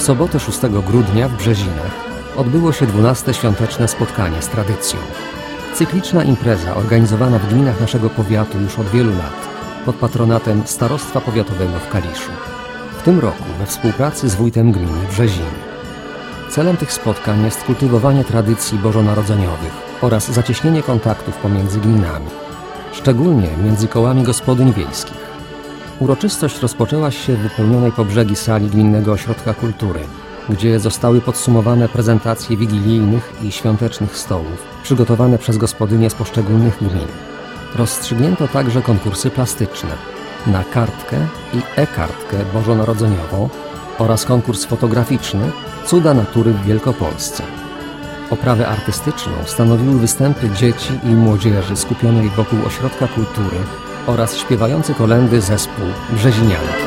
sobotę 6 grudnia w Brzezinach odbyło się 12. świąteczne spotkanie z tradycją. Cykliczna impreza organizowana w gminach naszego powiatu już od wielu lat pod patronatem Starostwa Powiatowego w Kaliszu. W tym roku we współpracy z wójtem gminy Brzeziny. Celem tych spotkań jest kultywowanie tradycji bożonarodzeniowych oraz zacieśnienie kontaktów pomiędzy gminami, szczególnie między kołami gospodyń wiejskich. Uroczystość rozpoczęła się w wypełnionej po brzegi sali Gminnego Ośrodka Kultury, gdzie zostały podsumowane prezentacje wigilijnych i świątecznych stołów przygotowane przez gospodynie z poszczególnych gmin. Rozstrzygnięto także konkursy plastyczne na kartkę i e-kartkę bożonarodzeniową oraz konkurs fotograficzny Cuda natury w Wielkopolsce. Oprawę artystyczną stanowiły występy dzieci i młodzieży skupionej wokół Ośrodka Kultury oraz śpiewający kolędy zespół Brzezinianki.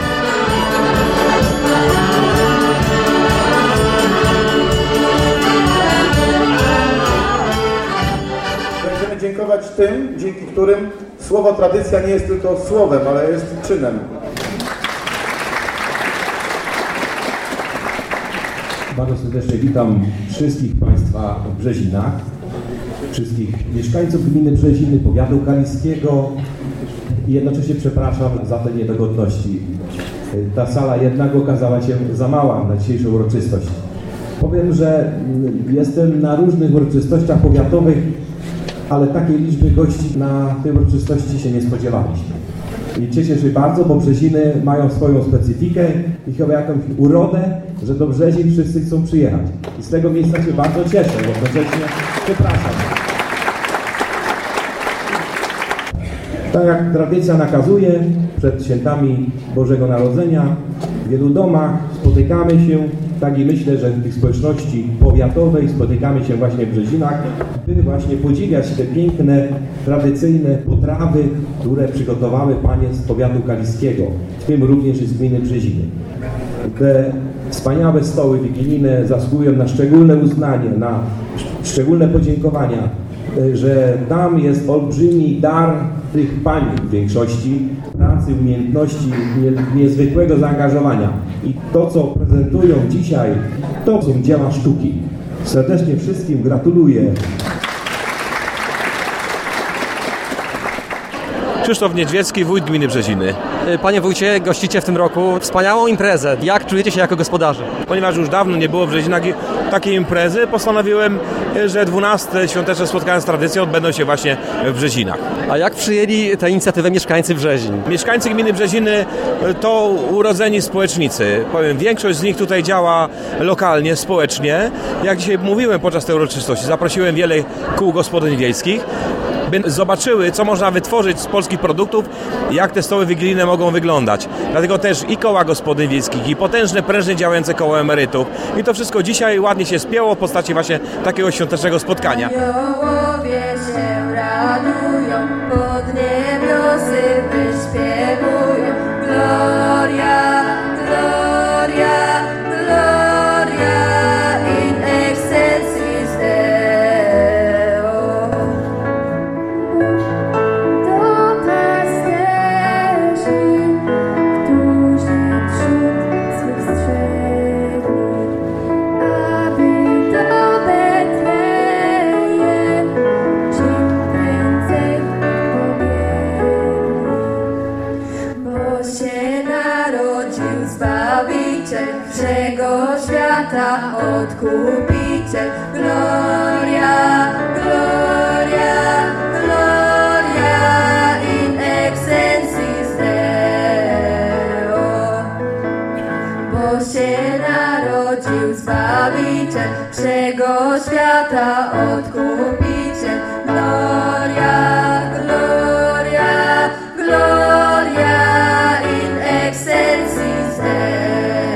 Będziemy dziękować tym, dzięki którym słowo tradycja nie jest tylko słowem, ale jest czynem. Bardzo serdecznie witam wszystkich Państwa w Brzezinach, wszystkich mieszkańców gminy Brzeziny, powiatu kaliskiego i jednocześnie przepraszam za te niedogodności. Ta sala jednak okazała się za mała na dzisiejszą uroczystość. Powiem, że jestem na różnych uroczystościach powiatowych, ale takiej liczby gości na tej uroczystości się nie spodziewaliśmy. I cieszę się bardzo, bo Brzeziny mają swoją specyfikę i chyba jakąś urodę, że do Brzezin wszyscy chcą przyjechać. I z tego miejsca się bardzo cieszę, bo jednocześnie przepraszam. Tak jak tradycja nakazuje, przed świętami Bożego Narodzenia w wielu domach spotykamy się, tak i myślę, że w tych społeczności powiatowej spotykamy się właśnie w Brzezinach, by właśnie podziwiać te piękne, tradycyjne potrawy, które przygotowały panie z powiatu kaliskiego, w tym również i z gminy Brzeziny. Te wspaniałe stoły wigilijne zasługują na szczególne uznanie, na szczególne podziękowania, że tam jest olbrzymi dar tych pań w większości, pracy, umiejętności, niezwykłego zaangażowania. I to, co prezentują dzisiaj, to są dzieła sztuki. Serdecznie wszystkim gratuluję. Krzysztof Niedźwiecki, wójt gminy Brzeziny. Panie wójcie, gościcie w tym roku wspaniałą imprezę. Jak czujecie się jako gospodarze? Ponieważ już dawno nie było w Brzezinach takiej imprezy, postanowiłem, że 12. świąteczne spotkania z tradycją odbędą się właśnie w Brzezinach. A jak przyjęli tę inicjatywę mieszkańcy Brzezin? Mieszkańcy gminy Brzeziny to urodzeni społecznicy. Powiem, większość z nich tutaj działa lokalnie, społecznie. Jak dzisiaj mówiłem podczas tej uroczystości, zaprosiłem wiele kół gospodyń wiejskich, by zobaczyły, co można wytworzyć z polskich produktów, jak te stoły wigilijne mogą wyglądać. Dlatego też i koła gospodyń wiejskich, i potężne, prężnie działające koło emerytów. I to wszystko dzisiaj ładnie się spięło w postaci właśnie takiego świątecznego spotkania. Aniołowie się radują, pod niebiosy wyśpiewują. Gloria, gloria, gloria in excelsis Deo. Do pasterzy, którzy wśród swych strzegli, aby do Betlejem czym prędzej pobiegli. Bo się narodził Zbawiciel wszego świata, Odkupiciel. Gloria, gloria, gloria in excelsis Deo. Bo się narodził Zbawiciel wszego świata, Odkupiciel. Gloria, gloria, gloria in excelsis Deo.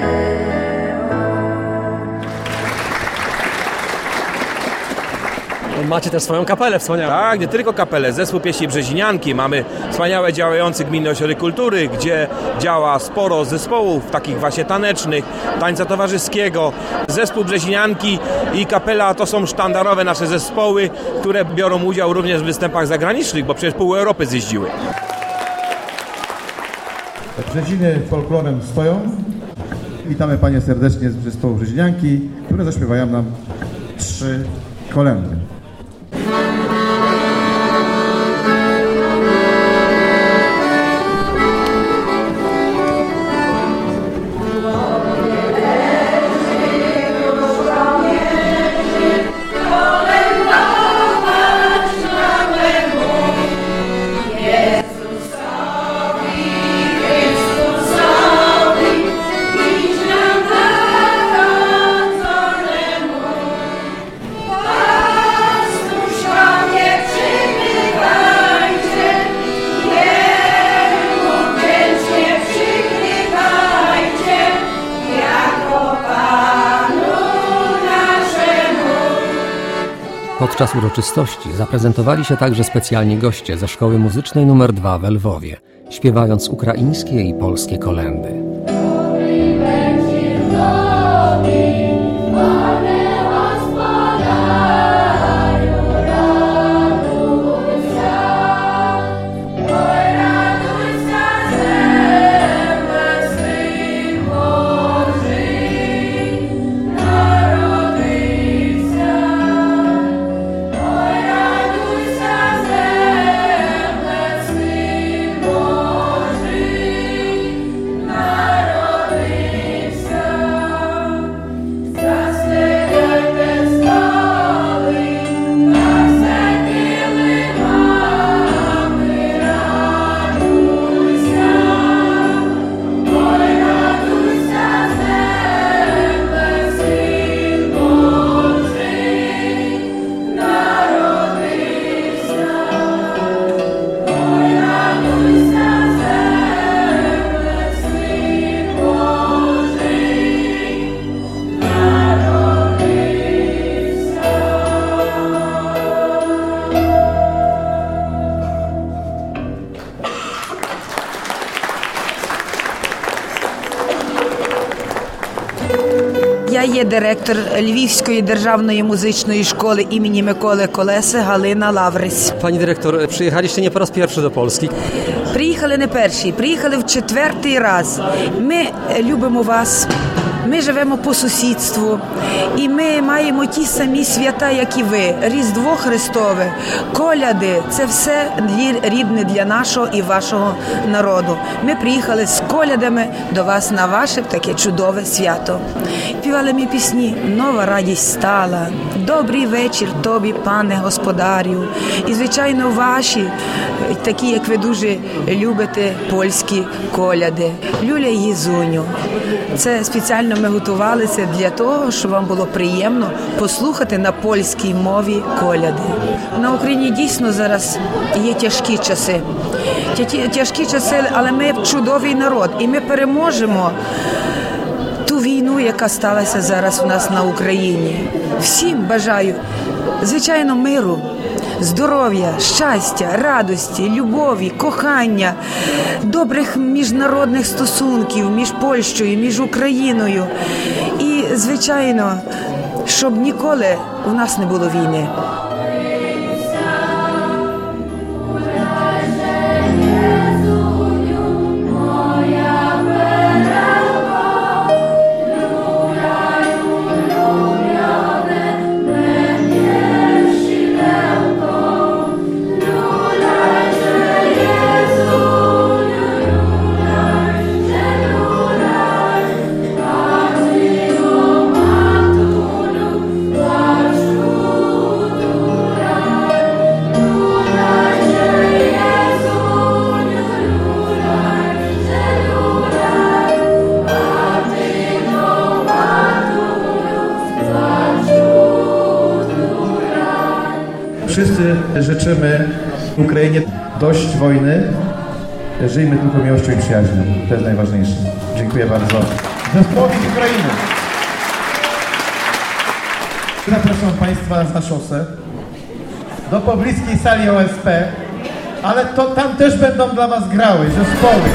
Macie też swoją kapelę wspaniałą. Tak, nie tylko kapelę, zespół pieśni Brzezinianki. Mamy wspaniałe działający Gminny Ośrodek Kultury, gdzie działa sporo zespołów takich właśnie tanecznych, tańca towarzyskiego. Zespół Brzezinianki i kapela to są sztandarowe nasze zespoły, które biorą udział również w występach zagranicznych, bo przecież pół Europy zjeździły. Brzeziny folklorem stoją Witamy Panie serdecznie z zespołu Brzeźnianki, które zaśpiewają nam 3 kolędy. Podczas uroczystości zaprezentowali się także specjalni goście ze Szkoły Muzycznej nr 2 w Lwowie, śpiewając ukraińskie i polskie kolędy. Я є директор Львівської державної музичної школи імені Миколи Колеси Галина Лаврись. Pani dyrektor, przyjechaliście nie po raz pierwszy do Polski. Приїхали не перший, приїхали в 4-й раз. Ми любимо вас, ми живемо по сусідству і ми маємо ті самі свята, як і ви. Різдво Христове, коляди – це все рідне для нашого і вашого народу. Ми приїхали з колядами до вас на ваше таке чудове свято. Співали ми пісні «Нова радість стала», «Добрий вечір тобі, пане господарю». І, звичайно, ваші, такі, як ви дуже любите, польські коляди. Люля і Єзуню. Це спеціально ми готувалися для того, щоб вам було приємно послухати на польській мові коляди. На Україні дійсно зараз є тяжкі часи. Тяжкі часи, але ми чудовий народ. І ми переможемо ту війну, яка сталася зараз у нас на Україні. Всім бажаю, звичайно, миру, здоров'я, щастя, радості, любові, кохання, добрих міжнародних стосунків між Польщею, між Україною. І, звичайно, щоб ніколи у нас не було війни. Wszyscy życzymy Ukrainie dość wojny. Żyjmy tylko miłością i przyjaźnią. To jest najważniejsze. Dziękuję bardzo. Zespołowi z Ukrainy. Zapraszam Państwa za szosę do pobliskiej sali OSP, ale to tam też będą dla Was grały zespoły.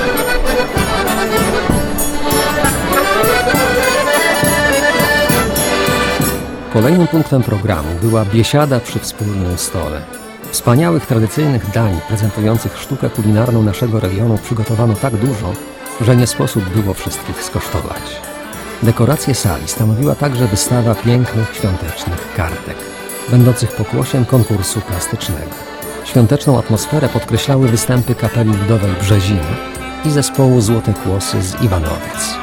Kolejnym punktem programu była biesiada przy wspólnym stole. Wspaniałych tradycyjnych dań prezentujących sztukę kulinarną naszego regionu przygotowano tak dużo, że nie sposób było wszystkich skosztować. Dekorację sali stanowiła także wystawa pięknych świątecznych kartek, będących pokłosiem konkursu plastycznego. Świąteczną atmosferę podkreślały występy kapeli ludowej Brzeziny i zespołu Złote Kłosy z Iwanowic.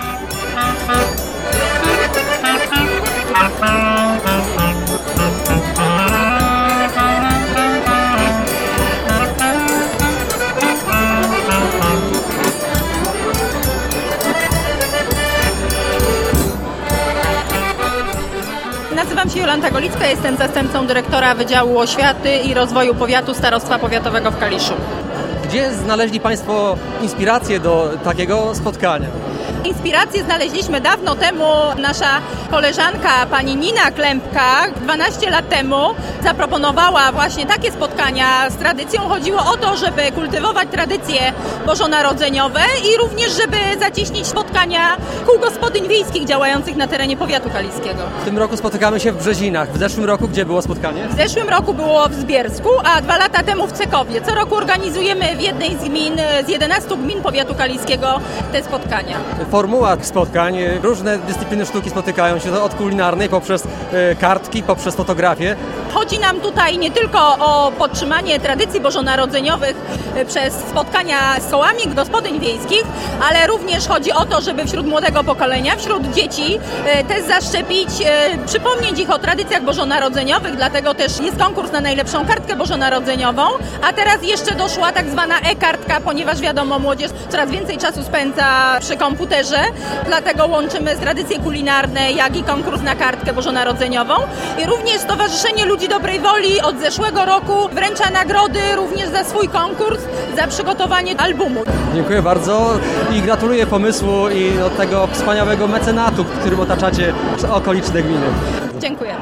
Nazywam się Jolanta Golicka, jestem zastępcą dyrektora Wydziału Oświaty i Rozwoju Powiatu Starostwa Powiatowego w Kaliszu. Gdzie znaleźli Państwo inspirację do takiego spotkania? Inspirację znaleźliśmy dawno temu. Nasza koleżanka, pani Nina Klempka, 12 lat temu zaproponowała właśnie takie spotkania z tradycją. Chodziło o to, żeby kultywować tradycje bożonarodzeniowe i również, żeby zacieśnić spotkania kół gospodyń wiejskich działających na terenie powiatu kaliskiego. W tym roku spotykamy się w Brzezinach. W zeszłym roku gdzie było spotkanie? W zeszłym roku było w Zbiersku, a 2 lata temu w Cekowie. Co roku organizujemy w jednej z gmin, z 11 gmin powiatu kaliskiego te spotkania. Formuła spotkań, różne dyscypliny sztuki spotykają się od kulinarnej poprzez kartki, poprzez fotografię. Chodzi nam tutaj nie tylko o podtrzymanie tradycji bożonarodzeniowych przez spotkania z kołami gospodyń wiejskich, ale również chodzi o to, żeby wśród młodego pokolenia, wśród dzieci też zaszczepić, przypomnieć ich o tradycjach bożonarodzeniowych, dlatego też jest konkurs na najlepszą kartkę bożonarodzeniową, a teraz jeszcze doszła tak zwana e-kartka, ponieważ wiadomo, młodzież coraz więcej czasu spędza przy komputerze, dlatego łączymy tradycje kulinarne, jak i konkurs na kartkę bożonarodzeniową i również Stowarzyszenie Ludzi Dobrej Woli od zeszłego roku wręcza nagrody również za swój konkurs, za przygotowanie albumu. Dziękuję bardzo i gratuluję pomysłu i od tego wspaniałego mecenatu, którym otaczacie okoliczne gminy. Dziękuję.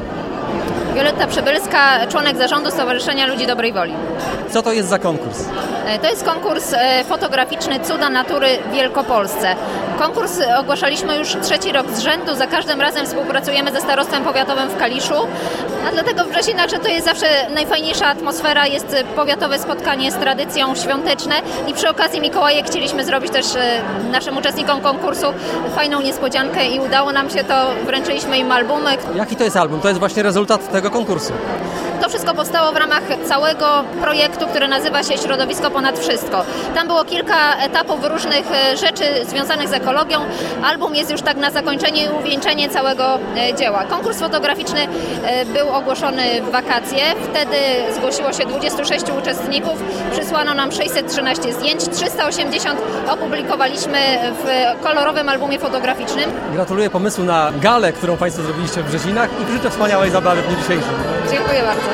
Violetta Przybylska, członek zarządu Stowarzyszenia Ludzi Dobrej Woli. Co to jest za konkurs? To jest konkurs fotograficzny Cuda Natury w Wielkopolsce. Konkurs ogłaszaliśmy już 3. rok z rzędu. Za każdym razem współpracujemy ze Starostwem Powiatowym w Kaliszu. A dlatego w Brzezinach, że to jest zawsze najfajniejsza atmosfera, jest powiatowe spotkanie z tradycją świąteczne i przy okazji Mikołajek chcieliśmy zrobić też naszym uczestnikom konkursu fajną niespodziankę i udało nam się to, wręczyliśmy im albumy. Jaki to jest album? To jest właśnie rezultat tego konkursu. To wszystko powstało w ramach całego projektu, który nazywa się Środowisko ponad wszystko. Tam było kilka etapów różnych rzeczy związanych z ekologią. Album jest już tak na zakończenie i uwieńczenie całego dzieła. Konkurs fotograficzny był ogłoszony w wakacje. Wtedy zgłosiło się 26 uczestników. Przysłano nam 613 zdjęć. 380 opublikowaliśmy w kolorowym albumie fotograficznym. Gratuluję pomysłu na galę, którą Państwo zrobiliście w Brzezinach i życzę wspaniałej zabawy w dniu dzisiejszym. Dziękuję bardzo.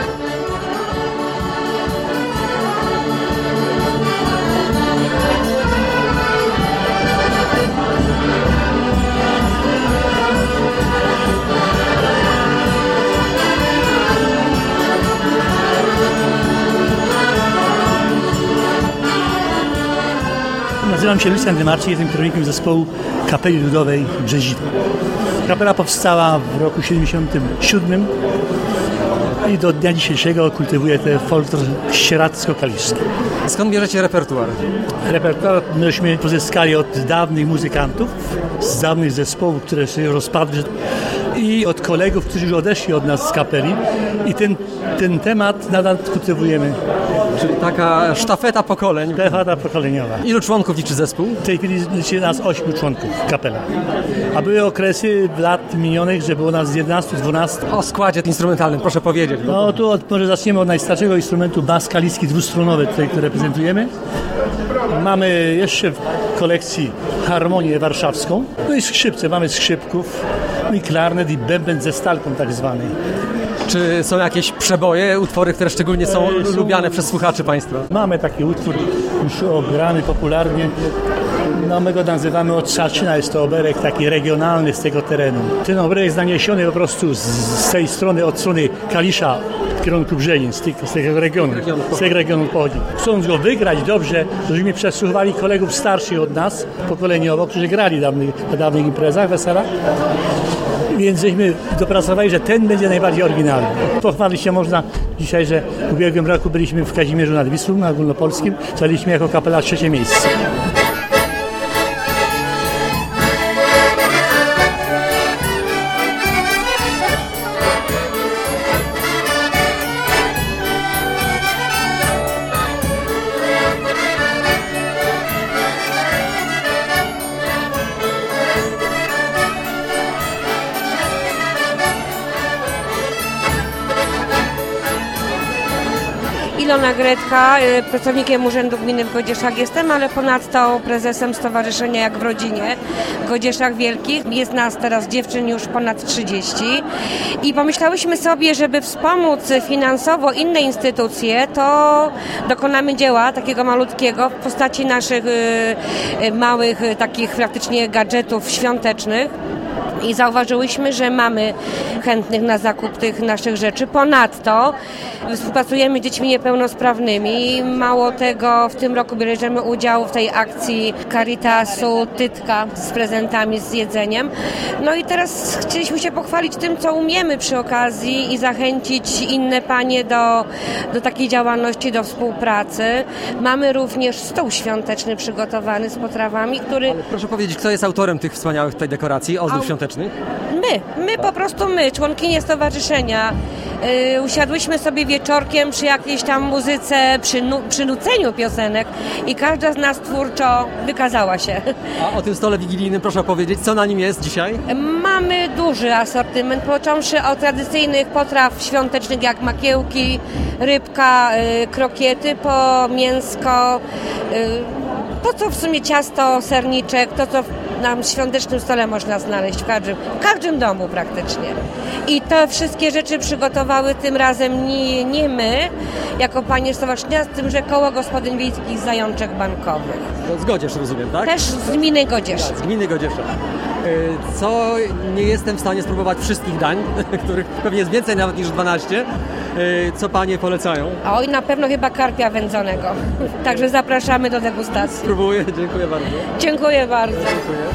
Nazywam się Lucian Dymarczyk, jestem kierownikiem zespołu Kapeli Ludowej Brzezina. Kapela powstała w roku 1977 i do dnia dzisiejszego kultywuje ten folklor sieradzko-kaliski. Skąd bierzecie repertuar? Repertuar myśmy pozyskali od dawnych muzykantów, z dawnych zespołów, które się rozpadły i od kolegów, którzy już odeszli od nas z kapeli i ten temat nadal kultywujemy. Czyli taka sztafeta pokoleń. Sztafeta pokoleniowa. Ilu członków liczy zespół? W tej chwili liczy nas 8 członków kapela. A były okresy lat minionych, że było nas 11-12. O składzie instrumentalnym, proszę powiedzieć. No tu może zaczniemy od najstarszego instrumentu, bas kaliski dwustronowy, tutaj, który reprezentujemy. Mamy jeszcze w kolekcji harmonię warszawską. No i skrzypce, mamy skrzypków, no i klarnet i bęben ze stalką tak zwanej. Czy są jakieś przeboje, utwory, które szczególnie są lubiane przez słuchaczy Państwa? Mamy taki utwór już ograny popularnie. No my go nazywamy Otrzaczyna, jest to oberek taki regionalny z tego terenu. Ten oberek jest naniesiony po prostu z tej strony, od strony Kalisza w kierunku Brzezin, z tego regionu pochodzi. Chcąc go wygrać dobrze, żeśmy przesłuchali kolegów starszych od nas, pokoleniowo, którzy grali na dawnych imprezach, weselach. Więc żeśmy dopracowali, że ten będzie najbardziej oryginalny. Pochwalić się można dzisiaj, że w ubiegłym roku byliśmy w Kazimierzu nad Wisłą, na ogólnopolskim, zajęliśmy jako kapela 3. miejsce. Ilona Gretka, pracownikiem Urzędu Gminy w Godzieszach jestem, ale ponadto prezesem Stowarzyszenia Jak w Rodzinie w Godzieszach Wielkich. Jest nas teraz dziewczyn już ponad 30 i pomyślałyśmy sobie, żeby wspomóc finansowo inne instytucje, to dokonamy dzieła takiego malutkiego w postaci naszych małych takich praktycznie gadżetów świątecznych. I zauważyłyśmy, że mamy chętnych na zakup tych naszych rzeczy. Ponadto współpracujemy z dziećmi niepełnosprawnymi. Mało tego, w tym roku bierzemy udział w tej akcji Caritasu Tytka z prezentami, z jedzeniem. No i teraz chcieliśmy się pochwalić tym, co umiemy przy okazji i zachęcić inne panie do takiej działalności, do współpracy. Mamy również stół świąteczny przygotowany z potrawami, który... Ale proszę powiedzieć, kto jest autorem tych wspaniałych tutaj dekoracji, ozdób świątecznych? My, członkinie stowarzyszenia. Usiadłyśmy sobie wieczorkiem przy jakiejś tam muzyce, przy nuceniu piosenek i każda z nas twórczo wykazała się. A o tym stole wigilijnym proszę powiedzieć, co na nim jest dzisiaj? Mamy duży asortyment, począwszy od tradycyjnych potraw świątecznych jak makiełki, rybka, krokiety, po mięsko, po co w sumie ciasto, serniczek, to co na świątecznym stole można znaleźć w każdym domu praktycznie. I te wszystkie rzeczy przygotowały tym razem nie my, jako panie stowarzyszenia, z tym, że Koło Gospodyń Wiejskich Zajączek Bankowych. Z Godziesz, rozumiem, tak? Też z gminy Godziesz. Z gminy Godziesze. Co nie jestem w stanie spróbować wszystkich dań, których pewnie jest więcej nawet niż 12. Co panie polecają? Oj, na pewno chyba karpia wędzonego. Także zapraszamy do degustacji. Spróbuję, dziękuję bardzo. Dziękuję bardzo. Dziękuję.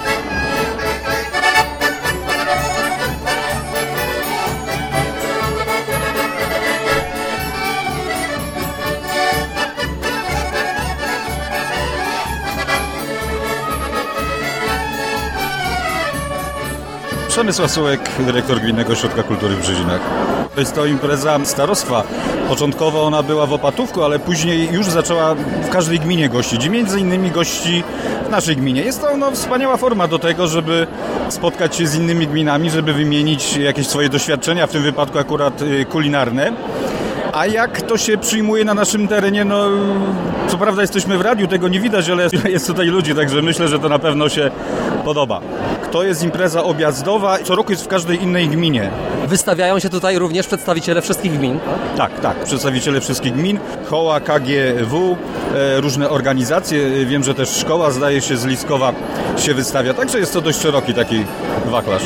Przemysław Sułek, dyrektor Gminnego Ośrodka Kultury w Brzezinach. To jest to impreza starostwa. Początkowo ona była w Opatówku, ale później już zaczęła w każdej gminie gościć i między innymi gości w naszej gminie. Jest to wspaniała forma do tego, żeby spotkać się z innymi gminami, żeby wymienić jakieś swoje doświadczenia, w tym wypadku akurat kulinarne. A jak to się przyjmuje na naszym terenie? Co prawda jesteśmy w radiu, tego nie widać, ale jest tutaj ludzi, także myślę, że to na pewno się podoba. To jest impreza objazdowa, co roku jest w każdej innej gminie. Wystawiają się tutaj również przedstawiciele wszystkich gmin? Tak, przedstawiciele wszystkich gmin, koła, KGW, różne organizacje. Wiem, że też szkoła, zdaje się, z Liskowa się wystawia, także jest to dość szeroki taki wachlarz.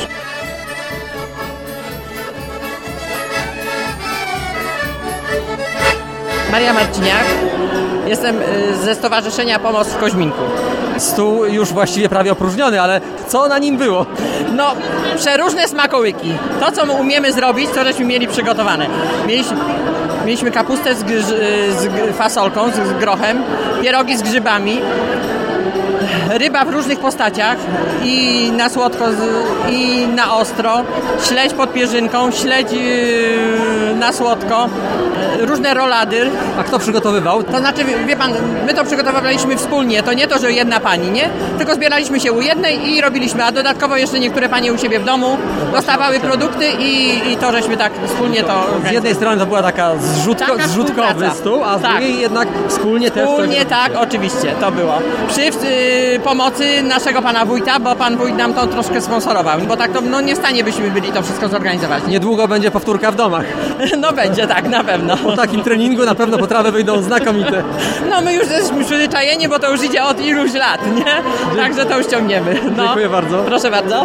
Maria Marciniak, jestem ze Stowarzyszenia Pomoc w Koźminku. Stół już właściwie prawie opróżniony, ale co na nim było? Przeróżne smakołyki. To, co my umiemy zrobić, to żeśmy mieli przygotowane. Mieliśmy kapustę z fasolką, z grochem, pierogi z grzybami, ryba w różnych postaciach i na słodko i na ostro, śledź pod pierzynką, śledź na słodko, różne rolady. A kto przygotowywał? To znaczy, wie pan, my to przygotowywaliśmy wspólnie, to nie to, że jedna pani, nie? Tylko zbieraliśmy się u jednej i robiliśmy, a dodatkowo jeszcze niektóre panie u siebie w domu dostawały produkty i to żeśmy tak wspólnie to... Z jednej strony to była taka zrzutkowy stół, a z drugiej jednak wspólnie też... Wspólnie, tak, oczywiście, to było. Przy pomocy naszego pana wójta, bo pan wójt nam to troszkę sponsorował, bo tak to nie w stanie byśmy byli to wszystko zorganizować. Niedługo będzie powtórka w domach. Będzie, tak, na pewno. Po takim treningu na pewno potrawy wyjdą znakomite. My już jesteśmy przyzwyczajeni, bo to już idzie od iluś lat, nie? Także to już ciągniemy. Dziękuję bardzo. Proszę bardzo.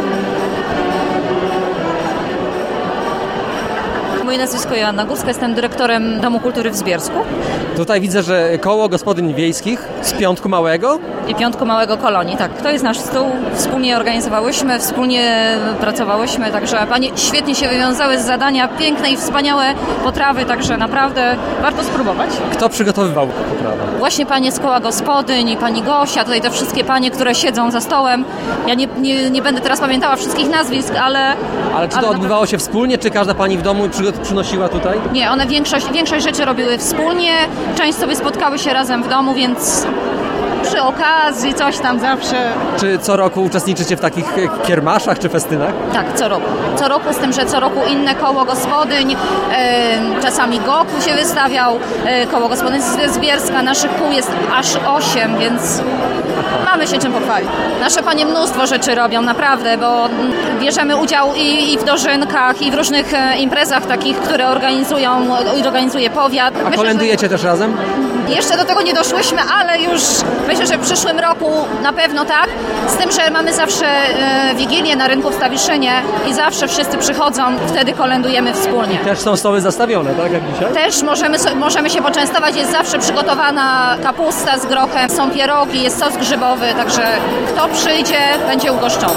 Moje nazwisko Joanna Górska, jestem dyrektorem Domu Kultury w Zbiersku. Tutaj widzę, że Koło Gospodyń Wiejskich z Piątku Małego. I Piątku Małego Kolonii, tak. To jest nasz stół. Wspólnie organizowałyśmy, wspólnie pracowałyśmy, także panie świetnie się wywiązały z zadania, piękne i wspaniałe potrawy, także naprawdę warto spróbować. Kto przygotowywał potrawę? Właśnie panie z Koła Gospodyń, pani Gosia, tutaj te wszystkie panie, które siedzą za stołem. Ja nie będę teraz pamiętała wszystkich nazwisk, ale... Ale czy to odbywało się wspólnie, czy każda pani w domu przynosiła tutaj? Nie, one większość rzeczy robiły wspólnie, część sobie spotkały się razem w domu, więc przy okazji coś tam zawsze. Czy co roku uczestniczycie w takich kiermaszach czy festynach? Tak, co roku. Co roku, z tym, że co roku inne koło gospodyń, czasami Goku się wystawiał, koło gospodyń z Bielska, naszych kół jest aż 8, więc mamy się czym pochwalić. Nasze panie mnóstwo rzeczy robią, naprawdę, bo bierzemy udział i w dożynkach, i w różnych imprezach takich, które organizuje powiat. A kolędujecie też razem? Jeszcze do tego nie doszłyśmy, ale już myślę, że w przyszłym roku na pewno tak. Z tym, że mamy zawsze Wigilię na rynku w Stawiszynie i zawsze wszyscy przychodzą, wtedy kolędujemy wspólnie. Też są stoły zastawione, tak jak dzisiaj? Też możemy się poczęstować, jest zawsze przygotowana kapusta z grochem, są pierogi, jest sos grzybowy, także kto przyjdzie, będzie ugoszczony.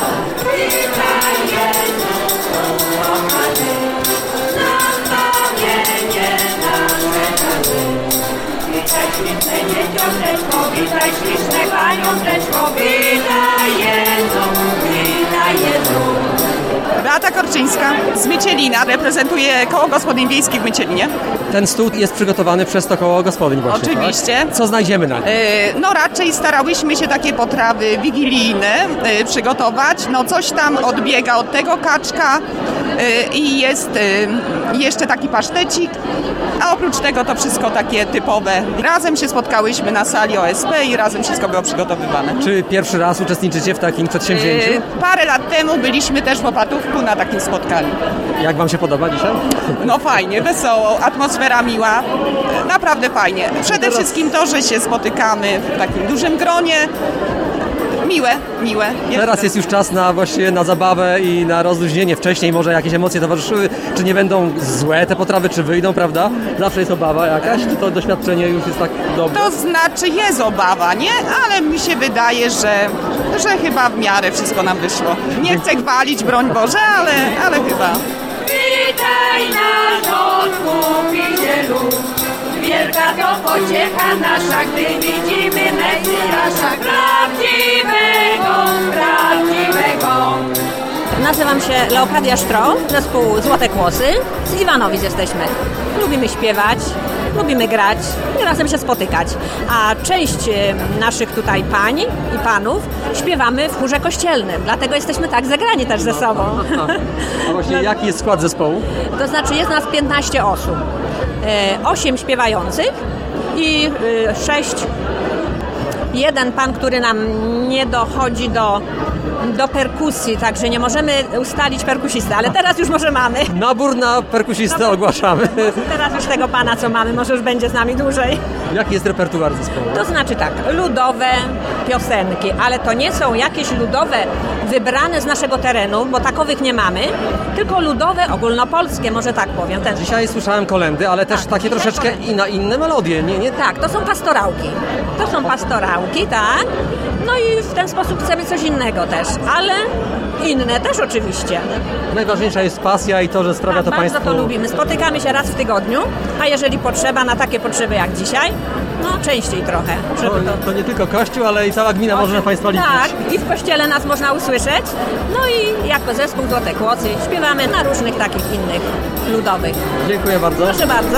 Witaj śliczne paniąteczko, witaj Jezu. Beata Korczyńska z Mycielina, reprezentuję Koło Gospodyń Wiejskich w Mycielinie. Ten stół jest przygotowany przez to koło gospodyń właśnie, Oczywiście. Tak? Co znajdziemy na nim? No raczej starałyśmy się takie potrawy wigilijne przygotować. No coś tam odbiega od tego kaczka i jest jeszcze taki pasztecik, a oprócz tego to wszystko takie typowe. Razem się spotkałyśmy na sali OSP i razem wszystko było przygotowywane. Czy pierwszy raz uczestniczycie w takim przedsięwzięciu? Parę lat temu byliśmy też w Opatówku na takim spotkaniu. Jak wam się podoba dzisiaj? No fajnie, wesoło, atmosfera miła, naprawdę fajnie. Przede wszystkim to, że się spotykamy w takim dużym gronie. Miłe. Teraz jest już czas na zabawę i na rozluźnienie. Wcześniej może jakieś emocje towarzyszyły. Czy nie będą złe te potrawy, czy wyjdą, prawda? Zawsze jest obawa jakaś, czy to doświadczenie już jest tak dobre? To znaczy jest obawa, nie? Ale mi się wydaje, że chyba w miarę wszystko nam wyszło. Nie chcę chwalić, broń Boże, ale chyba. Witaj nasz Odkupicielu, wielka to pociecha nasza, gdy widzimy Mesjasza prawdziwego. Nazywam się Leokadia Sztro, zespół Złote Kłosy. Z Iwanowic jesteśmy. Lubimy śpiewać, lubimy grać i razem się spotykać. A część naszych tutaj pań i panów śpiewamy w chórze kościelnym. Dlatego jesteśmy tak zagrani też ze sobą. A właśnie jaki jest skład zespołu? To znaczy jest nas 15 osób. 8 śpiewających i 6. Jeden pan, który nam nie dochodzi do perkusji, także nie możemy ustalić perkusisty, ale teraz już może mamy. Nabór na perkusistę ogłaszamy. Teraz już tego pana, co mamy, może już będzie z nami dłużej. Jaki jest repertuar zespołu? To znaczy tak, ludowe piosenki, ale to nie są jakieś ludowe wybrane z naszego terenu, bo takowych nie mamy, tylko ludowe, ogólnopolskie, może tak powiem. Dzisiaj słyszałem kolędy, ale też takie troszeczkę inne melodie, nie? Tak, to są pastorałki. Tak. No i w ten sposób chcemy coś innego też, ale inne też oczywiście. Najważniejsza jest pasja i to, że sprawia to Państwu... Bardzo to lubimy. Spotykamy się raz w tygodniu, a jeżeli potrzeba na takie potrzeby jak dzisiaj, no częściej trochę. To nie tylko kościół, ale i cała gmina może na Państwa liczyć. Tak, i w kościele nas można usłyszeć. No i jako zespół Złote Kłosy śpiewamy na różnych takich innych ludowych. Dziękuję bardzo. Proszę bardzo.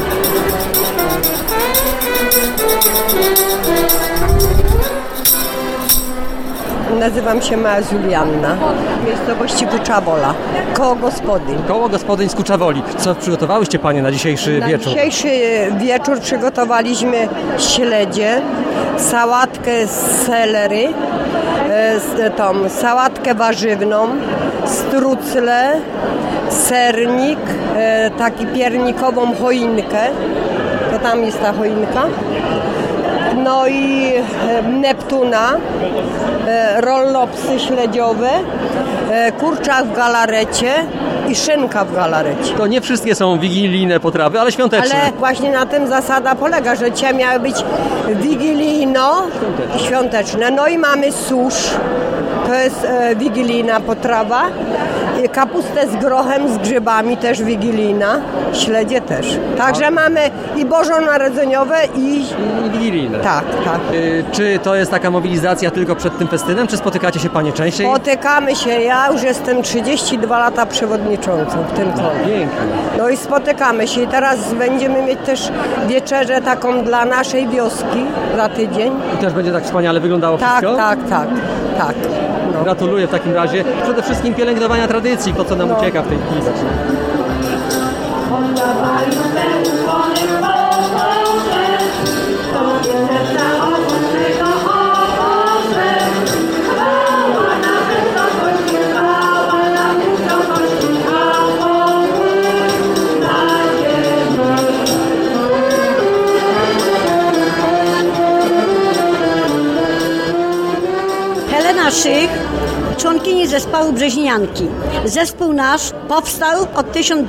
Nazywam się Maja Julianna, w miejscowości Kuczawola, koło gospodyń. Koło gospodyń z Kuczawoli. Co przygotowałyście Panie na dzisiejszy wieczór? Na dzisiejszy wieczór przygotowaliśmy śledzie, sałatkę z celery, sałatkę warzywną, strucle, sernik, taki piernikową choinkę, to tam jest ta choinka. No i Neptuna, rollopsy śledziowe, kurczak w galarecie i szynka w galarecie. To nie wszystkie są wigilijne potrawy, ale świąteczne. Ale właśnie na tym zasada polega, że dzisiaj miały być wigilijno-świąteczne. No i mamy susz, To jest wigilijna potrawa. Kapustę z grochem, z grzybami też wigilijna. Śledzie też. Także mamy i bożonarodzeniowe i wigilijne. Tak. Czy to jest taka mobilizacja tylko przed tym festynem, czy spotykacie się panie częściej? Spotykamy się. Ja już jestem 32 lata przewodniczącą w tym koło. No i spotykamy się. I teraz będziemy mieć też wieczerzę taką dla naszej wioski za tydzień. I też będzie tak wspaniale wyglądało wszystko? Tak. No. Gratuluję w takim razie. Przede wszystkim pielęgnowania tradycji, to co nam ucieka w tej chwili. Helena Szych, członkini zespołu Brzeźnianki. Zespół nasz powstał od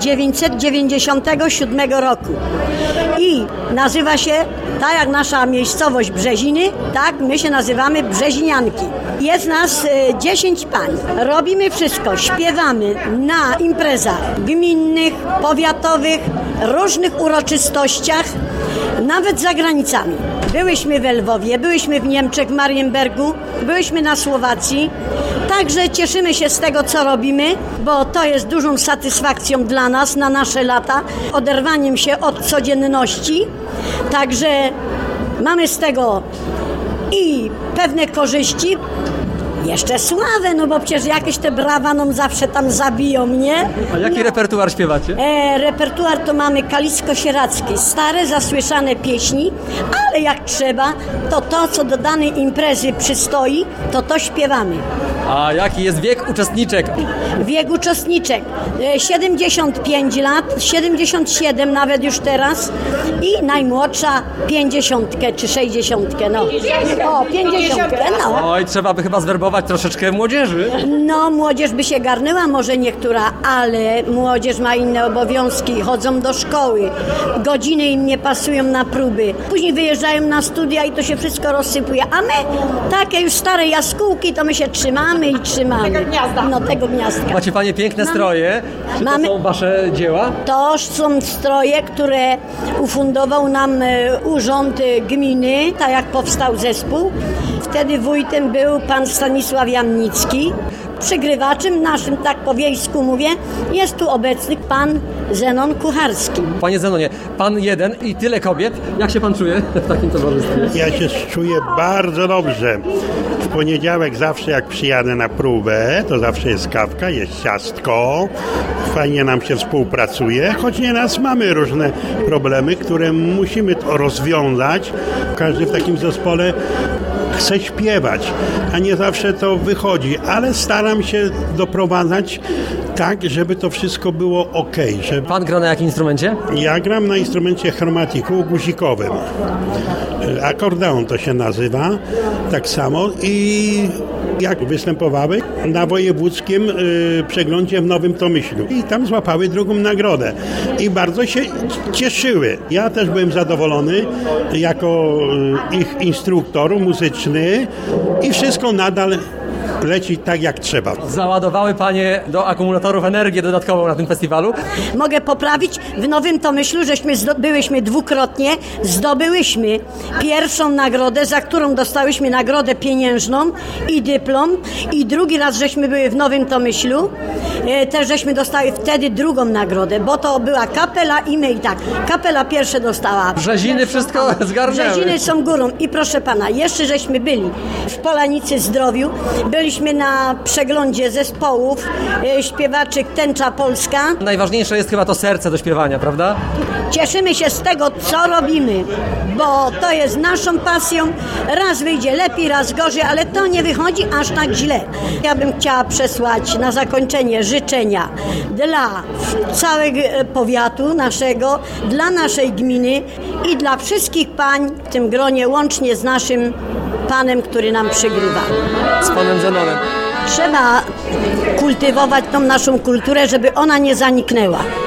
1997 roku i nazywa się, tak jak nasza miejscowość Brzeziny, tak my się nazywamy Brzeźnianki. Jest nas 10 pań. Robimy wszystko, śpiewamy na imprezach gminnych, powiatowych, różnych uroczystościach, nawet za granicami. Byłyśmy w Lwowie, byłyśmy w Niemczech, w Marienbergu, byłyśmy na Słowacji. Także cieszymy się z tego, co robimy, bo to jest dużą satysfakcją dla nas na nasze lata, oderwaniem się od codzienności. Także mamy z tego i pewne korzyści, jeszcze sławę, no bo przecież jakieś te brawa nam zawsze tam zabiją, nie? A jaki repertuar śpiewacie? Repertuar to mamy kalicko-sieracki, stare, zasłyszane pieśni, ale jak trzeba, to co do danej imprezy przystoi, to śpiewamy. A jaki jest wiek uczestniczek? Wiek uczestniczek 75 lat, 77 nawet już teraz i najmłodsza 50 czy 60, no. O, 50, no. Oj, trzeba by chyba zwerbować troszeczkę młodzieży. No, młodzież by się garnęła może niektóra, ale młodzież ma inne obowiązki, chodzą do szkoły, godziny im nie pasują na próby, później wyjeżdżają na studia i to się wszystko rozsypuje, a my, takie już stare jaskółki, to my się trzymamy. Tego gniazda. No, tego gniazdka. Macie panie piękne stroje. Czy to są wasze dzieła? To są stroje, które ufundował nam urząd gminy, tak jak powstał zespół. Wtedy wójtem był pan Stanisław Jamnicki. Przygrywaczem naszym, tak po wiejsku mówię, jest tu obecny pan Zenon Kucharski. Panie Zenonie, pan jeden i tyle kobiet. Jak się pan czuje w takim towarzystwie? Ja się czuję bardzo dobrze. W poniedziałek zawsze jak przyjadę na próbę, to zawsze jest kawka, jest ciastko. Fajnie nam się współpracuje, choć nieraz mamy różne problemy, które musimy rozwiązać. Każdy w takim zespole chce śpiewać, a nie zawsze to wychodzi, ale staram się doprowadzać tak, żeby to wszystko było okej. Żeby... Pan gra na jakim instrumencie? Ja gram na instrumencie chromatiku guzikowym. Akordeon to się nazywa, tak samo. I jak występowały na wojewódzkim przeglądzie w Nowym Tomyślu. I tam złapały drugą nagrodę. I bardzo się cieszyły. Ja też byłem zadowolony jako ich instruktor muzyczny i wszystko nadal leci tak jak trzeba. Załadowały panie do akumulatorów energię dodatkową na tym festiwalu? Mogę poprawić, w Nowym Tomyślu żeśmy zdobyłyśmy dwukrotnie, zdobyłyśmy pierwszą nagrodę, za którą dostałyśmy nagrodę pieniężną i dyplom, i drugi raz żeśmy były w Nowym Tomyślu, też żeśmy dostały wtedy drugą nagrodę, bo to była kapela i my i tak. Kapela pierwsze dostała. Brzeziny wszystko zgarnęły. Brzeziny są górą i proszę pana, jeszcze żeśmy byli w Polanicy Zdrowiu, byliśmy na przeglądzie zespołów śpiewaczych Tęcza Polska. Najważniejsze jest chyba to serce do śpiewania, prawda? Cieszymy się z tego, co robimy, bo to jest naszą pasją. Raz wyjdzie lepiej, raz gorzej, ale to nie wychodzi aż tak źle. Ja bym chciała przesłać na zakończenie życzenia dla całego powiatu naszego, dla naszej gminy i dla wszystkich pań w tym gronie, łącznie z naszym panem, który nam przygrywa. Z panem Zenonem. Trzeba kultywować tą naszą kulturę, żeby ona nie zaniknęła.